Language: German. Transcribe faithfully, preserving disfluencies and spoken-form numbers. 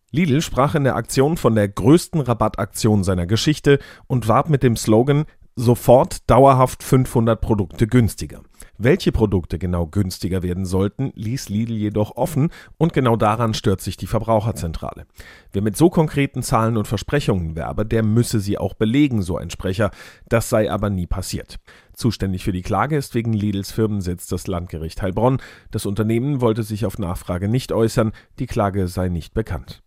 Lidl sprach in der Aktion von der größten Rabattaktion seiner Geschichte und warb mit dem Slogan „Sofort dauerhaft fünfhundert Produkte günstiger“. Welche Produkte genau günstiger werden sollten, ließ Lidl jedoch offen und genau daran stört sich die Verbraucherzentrale. Wer mit so konkreten Zahlen und Versprechungen werbe, der müsse sie auch belegen, so ein Sprecher. Das sei aber nie passiert. Zuständig für die Klage ist wegen Lidls Firmensitz das Landgericht Heilbronn. Das Unternehmen wollte sich auf Nachfrage nicht äußern, die Klage sei nicht bekannt.